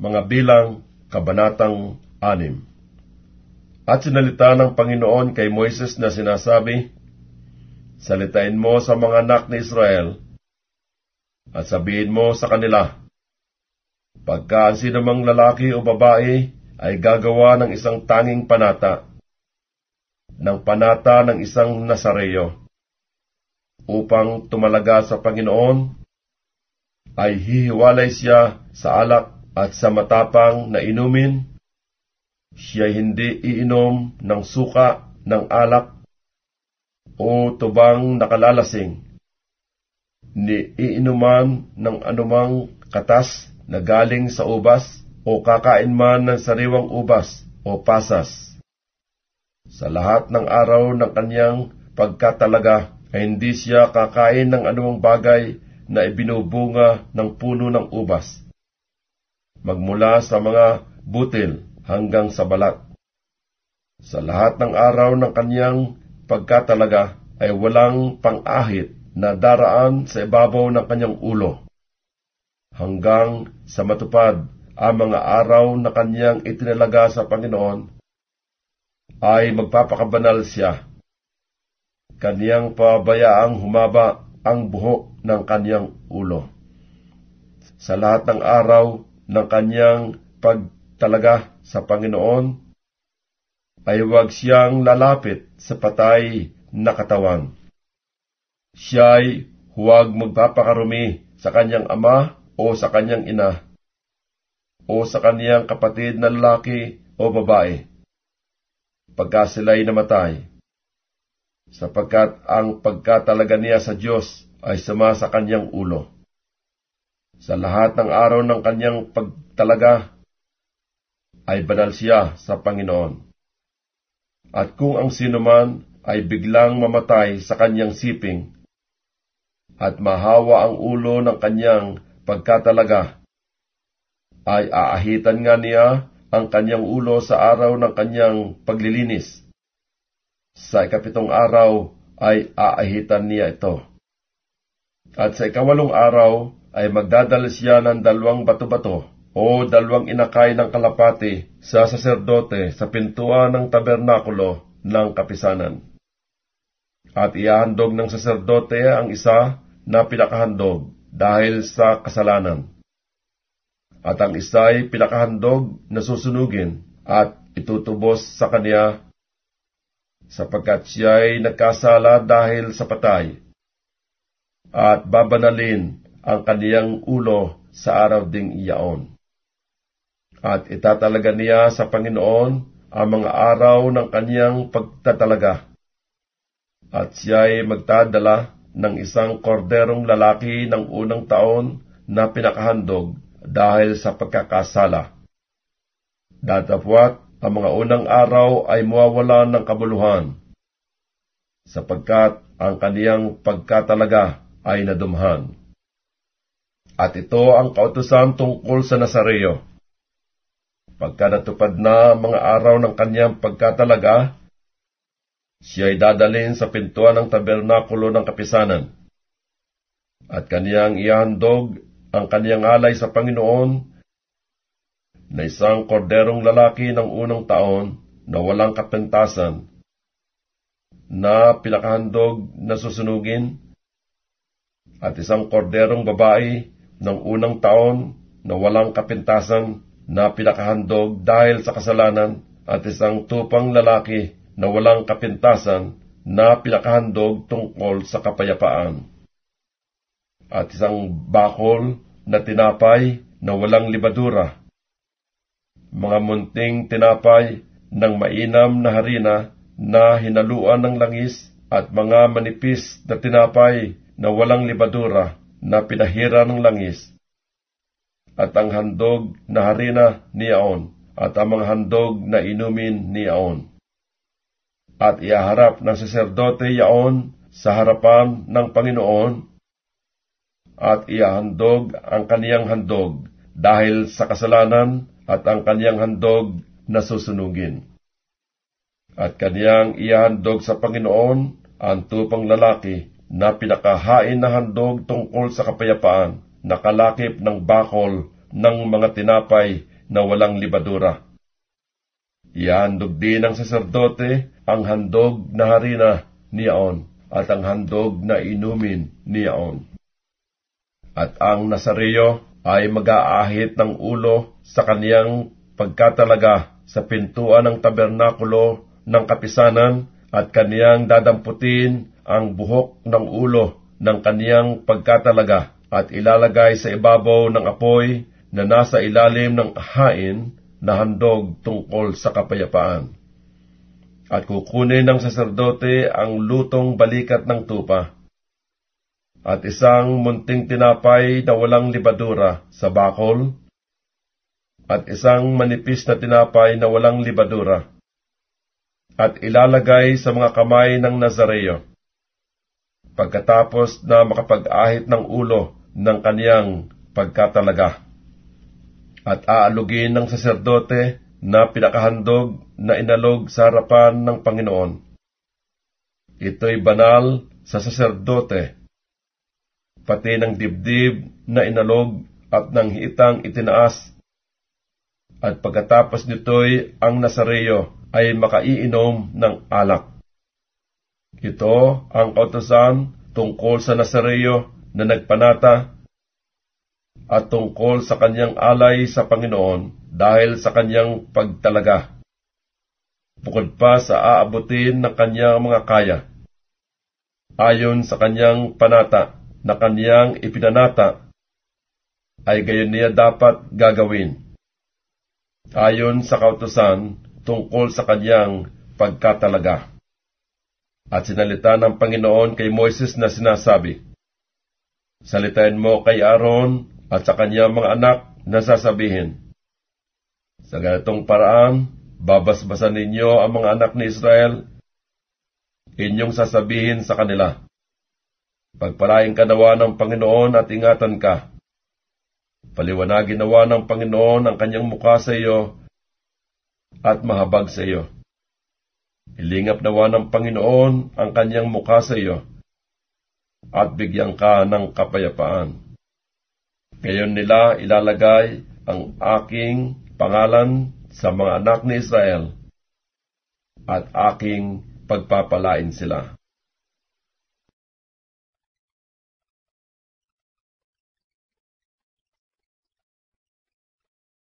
Mga Bilang, Kabanatang 6. At sinalita ng Panginoon kay Moises na sinasabi, salitain mo sa mga anak ni Israel, at sabihin mo sa kanila, pagka ang sinumang lalaki o babae ay gagawa ng isang tanging panata, ng panata ng isang Nazareo, upang tumalaga sa Panginoon, ay hihiwalay siya sa alak at sa matapang na inumin, siya hindi iinom ng suka ng alak o tubang nakalalasing, ni iinuman ng anumang katas na galing sa ubas o kakain man ng sariwang ubas o pasas. Sa lahat ng araw ng kanyang pagkatalaga ay hindi siya kakain ng anumang bagay na ibinubunga ng puno ng ubas, magmula sa mga butil hanggang sa balat. Sa lahat ng araw ng kanyang pagkatalaga ay walang pang-ahit na daraan sa ibabaw ng kanyang ulo, hanggang sa matupad ang mga araw na kanyang itinalaga sa Panginoon, ay magpapakabanal siya. Kaniyang pabayaang humaba ang buhok ng kanyang ulo. Sa lahat ng araw ng kanyang pagtalaga sa Panginoon, ay huwag siyang lalapit sa patay na katawan. Siya'y huwag magpapakarumi sa kanyang ama o sa kanyang ina, o sa kaniyang kapatid na lalaki o babae, pagka sila'y namatay, sapagkat ang pagkatalaga niya sa Diyos ay sama sa kanyang ulo. Sa lahat ng araw ng kanyang pagtalaga, ay banal siya sa Panginoon. At kung ang sinuman ay biglang mamatay sa kanyang siping, at mahawa ang ulo ng kanyang pagkatalaga, ay aahitan nga niya ang kanyang ulo sa araw ng kanyang paglilinis. Sa 7 araw ay aahitan niya ito. At sa 8 araw ay magdadala siya ng 2 bato-bato o 2 inakay ng kalapati sa saserdote sa pintuan ng tabernakulo ng kapisanan. At iahandog ng saserdote ang isa na pinakahandog dahil sa kasalanan, at ang isa'y pinakahandog na susunugin at itutubos sa kanya, sapagkat siya'y nagkasala dahil sa patay, at babanalin ang kaniyang ulo sa araw ding iyaon. At itatalaga niya sa Panginoon ang mga araw ng kaniyang pagtatalaga, at siya'y magtadala ng isang korderong lalaki ng unang taon na pinakahandog dahil sa pagkakasala. Datapwat ang mga unang araw ay mawawala ng kabuluhan, sapagkat ang kaniyang pagkatalaga ay nadumhan. At ito ang kautusan tungkol sa Nazareo. Pagka natupad na mga araw ng kaniyang pagkatalaga, siya'y dadalhin sa pintuan ng tabernakulo ng kapisanan, at kaniyang ihahandog ang kaniyang alay sa Panginoon na isang korderong lalaki ng unang taon na walang kapintasan, na pinakahandog na susunugin, at isang korderong babae ng unang taon na walang kapintasan, na pinakahandog dahil sa kasalanan, at isang tupang lalaki na walang kapintasan, na pinakahandog tungkol sa kapayapaan, at isang bakol na tinapay na walang libadura, mga munting tinapay ng mainam na harina na hinaluan ng langis, at mga manipis na tinapay na walang libadura na pinahira ng langis, at ang handog na harina niyaon, at ang mga handog na inumin niyaon. At iaharap ng saserdote yaon sa harapan ng Panginoon, at iahandog ang kaniyang handog dahil sa kasalanan, at ang kaniyang handog na susunugin. At kaniyang iahandog sa Panginoon ang tupang lalaki na pinakahain na handog tungkol sa kapayapaan, nakalakip ng bakol ng mga tinapay na walang libadura. Ihandog din ng saserdote ang handog na harina niyaon at ang handog na inumin niyaon. At ang Nazareo ay mag-aahit ng ulo sa kaniyang pagkatalaga sa pintuan ng tabernakulo ng kapisanan at kaniyang dadamputin ang buhok ng ulo ng kaniyang pagkatalaga at ilalagay sa ibabaw ng apoy na nasa ilalim ng hain na handog tungkol sa kapayapaan. At kukunin ng saserdote ang lutong balikat ng tupa at isang munting tinapay na walang libadura sa bakol at isang manipis na tinapay na walang libadura at ilalagay sa mga kamay ng Nazareo pagkatapos na makapag-ahit ng ulo ng kaniyang pagkatalaga. At aalugin ng saserdote na pinakahandog na inalog sa harapan ng Panginoon. Ito'y banal sa saserdote, pati ng dibdib na inalog at ng hitang itinaas. At pagkatapos nito'y ang Nazareo ay makaiinom ng alak. Ito ang kautusan tungkol sa Nazareo na nagpanata at tungkol sa kanyang alay sa Panginoon dahil sa kanyang pagtalaga, bukod pa sa aabutin ng kanyang mga kaya, ayon sa kanyang panata na kanyang ipinanata, ay gayon niya dapat gagawin, ayon sa kautusan tungkol sa kanyang pagkatalaga. At sinalita ng Panginoon kay Moises na sinasabi, salitain mo kay Aaron at sa kanyang mga anak na sasabihin, sa ganitong paraan, babasbasan ninyo ang mga anak ni Israel, inyong sasabihin sa kanila, pagpalain ka nawa ng Panginoon at ingatan ka. Paliwanagin nawa ng Panginoon ang kanyang mukha sa iyo at mahabag sa iyo. Ilingap nawa ng Panginoon ang kanyang mukha sa iyo at bigyan ka ng kapayapaan. Ngayon nila ilalagay ang aking pangalan sa mga anak ni Israel at aking pagpapalain sila.